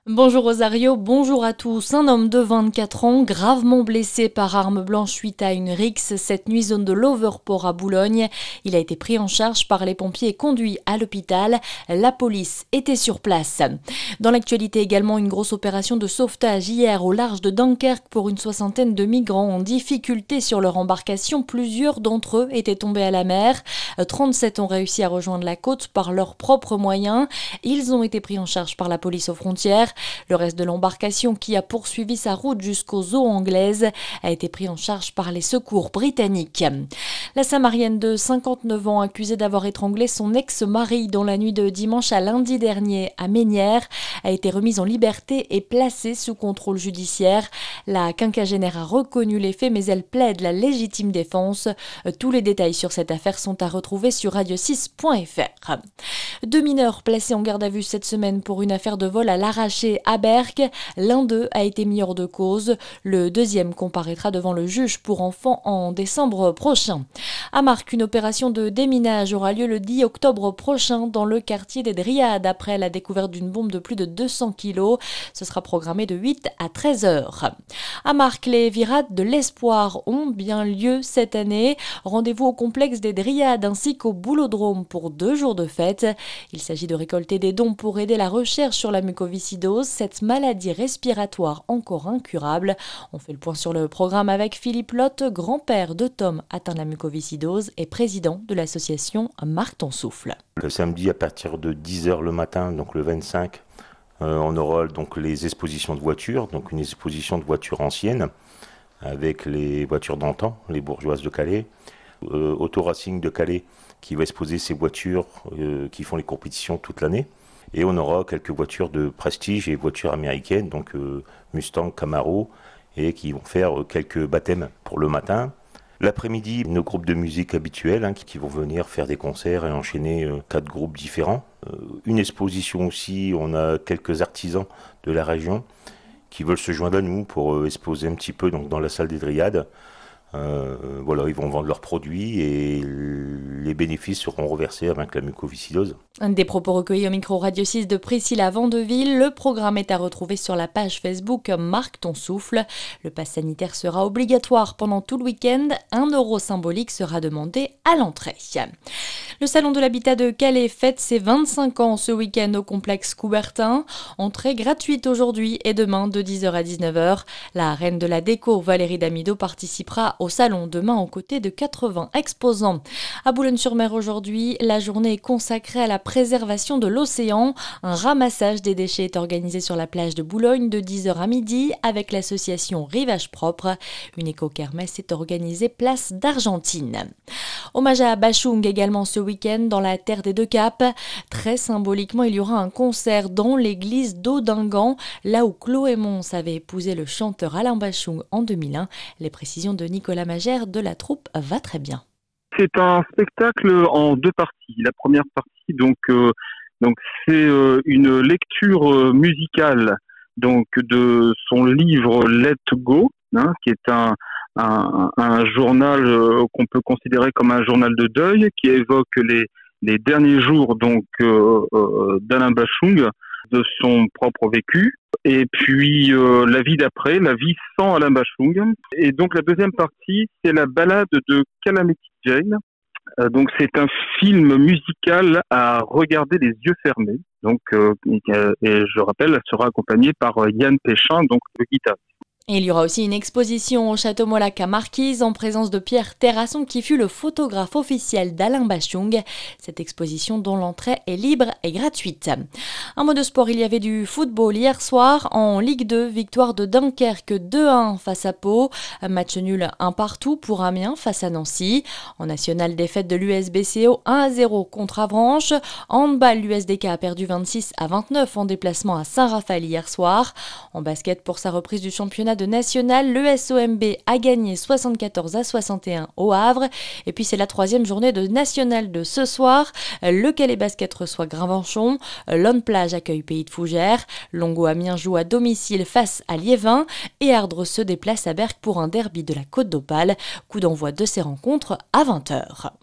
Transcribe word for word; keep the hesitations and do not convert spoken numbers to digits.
Bonjour Rosario, bonjour à tous. Un homme de vingt-quatre ans, gravement blessé par arme blanche suite à une rixe cette nuit zone de l'Overport à Boulogne. Il a été pris en charge par les pompiers et conduit à l'hôpital. La police était sur place. Dans l'actualité également, une grosse opération de sauvetage hier au large de Dunkerque pour une soixantaine de migrants en difficulté sur leur embarcation. Plusieurs d'entre eux étaient tombés à la mer. trente-sept ont réussi à rejoindre la côte par leurs propres moyens. Ils ont été pris en charge par la police aux frontières. Le reste de l'embarcation, qui a poursuivi sa route jusqu'aux eaux anglaises, a été pris en charge par les secours britanniques. La Samarienne de cinquante-neuf ans, accusée d'avoir étranglé son ex-mari dans la nuit de dimanche à lundi dernier à Mesnières, a été remise en liberté et placée sous contrôle judiciaire. La quinquagénaire a reconnu les faits, mais elle plaide la légitime défense. Tous les détails sur cette affaire sont à retrouver sur radio six point f r. Deux mineurs placés en garde à vue cette semaine pour une affaire de vol à l'arraché à Berck. L'un d'eux a été mis hors de cause. Le deuxième comparaîtra devant le juge pour enfants en décembre prochain. À Marcq, une opération de déminage aura lieu le dix octobre prochain dans le quartier des Dryades après la découverte d'une bombe de plus de deux cents kilos. Ce sera programmé de huit à treize heures. À Marcq, les virades de l'espoir ont bien lieu cette année. Rendez-vous au complexe des Dryades ainsi qu'au Boulodrome pour deux jours de fête. Il s'agit de récolter des dons pour aider la recherche sur la mucoviscidose, cette maladie respiratoire encore incurable. On fait le point sur le programme avec Philippe Lotte, grand-père de Tom atteint de la mucoviscidose et président de l'association Marque ton souffle. Le samedi à partir de dix heures le matin, donc le vingt-cinq, euh, on aura donc les expositions de voitures, donc une exposition de voitures anciennes avec les voitures d'antan, les bourgeoises de Calais, euh, Auto Racing de Calais qui va exposer ses voitures euh, qui font les compétitions toute l'année. Et on aura quelques voitures de prestige et voitures américaines, donc euh, Mustang, Camaro, et qui vont faire euh, quelques baptêmes pour le matin. L'après-midi, nos groupes de musique habituels hein, qui, qui vont venir faire des concerts et enchaîner euh, quatre groupes différents. Euh, une exposition aussi, on a quelques artisans de la région qui veulent se joindre à nous pour euh, exposer un petit peu donc, dans la salle des Dryades. Euh, voilà, ils vont vendre leurs produits et les bénéfices seront reversés avec la mucoviscidose. Des propos recueillis au micro Radio six de Priscilla Vandeville. Le programme est à retrouver sur la page Facebook Marque ton souffle. Le pass sanitaire sera obligatoire pendant tout le week-end. Un euro symbolique sera demandé à l'entrée. Le salon de l'habitat de Calais fête ses vingt-cinq ans ce week-end au complexe Coubertin. Entrée gratuite aujourd'hui et demain de dix heures à dix-neuf heures. La reine de la déco, Valérie Damido, participera au salon demain aux côtés de quatre-vingts exposants. À Boulogne-sur-Mer aujourd'hui, la journée est consacrée à la préservation de l'océan. Un ramassage des déchets est organisé sur la plage de Boulogne de dix heures à midi avec l'association Rivage Propre. Une éco-kermesse est organisée place d'Argentine. Hommage à Bachung également ce week-end dans la terre des Deux Caps. Très symboliquement, il y aura un concert dans l'église d'Audingan, là où Chloé Mons avait épousé le chanteur Alain Bachung en deux mille un. Les précisions de Nicolas Magère de la troupe Va très bien. C'est un spectacle en deux parties. La première partie, donc, euh, donc c'est euh, une lecture euh, musicale donc de son livre Let Go, hein, qui est un un, un journal euh, qu'on peut considérer comme un journal de deuil, qui évoque les les derniers jours donc euh, euh, d'Alain Bachung, de son propre vécu, et puis euh, la vie d'après, la vie sans Alain Bachung. Et donc la deuxième partie, c'est la ballade de Calamity Jane. Euh, donc c'est un film musical à regarder les yeux fermés. Donc euh, et je rappelle, elle sera accompagnée par Yann Péchin, donc le guitariste. Et il y aura aussi une exposition au Château Molac à Marquise en présence de Pierre Terrasson qui fut le photographe officiel d'Alain Bachung. Cette exposition dont l'entrée est libre et gratuite. Un mot de sport, il y avait du football hier soir en Ligue deux, victoire de Dunkerque deux à un face à Pau. Match nul un partout pour Amiens face à Nancy. En national, défaite de l'U S B C O un à zéro contre Avranches. En handball, l'U S D K a perdu vingt-six à vingt-neuf en déplacement à Saint-Raphaël hier soir. En basket, pour sa reprise du championnat de national, l'E S O M B a gagné soixante-quatorze à soixante et un au Havre. Et puis c'est la troisième journée de national de ce soir. Le Calais Basket reçoit Gravenchon. L'On Plage accueille Pays de Fougères. Longo Amiens joue à domicile face à Liévin. Et Ardres se déplace à Berck pour un derby de la Côte d'Opale. Coup d'envoi de ces rencontres à vingt heures.